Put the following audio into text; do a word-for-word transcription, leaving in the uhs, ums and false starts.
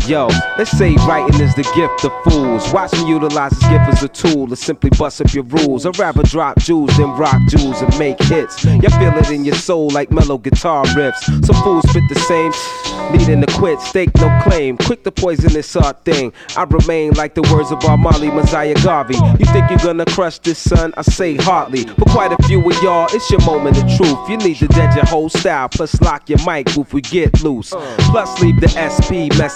Yo, they say writing is the gift of fools. Watch me utilize this gift as a tool to simply bust up your rules. I'd rather drop jewels than rock jewels and make hits. You feel it in your soul like mellow guitar riffs. Some fools spit the same, needing to quit, stake no claim. Quick to poison this art thing. I remain like the words of Armali Messiah Garvey. You think you're gonna crush this, son? I say hardly. For quite a few of y'all, it's your moment of truth. You need to dead your whole style, plus lock your mic if we get loose. Plus leave the S P message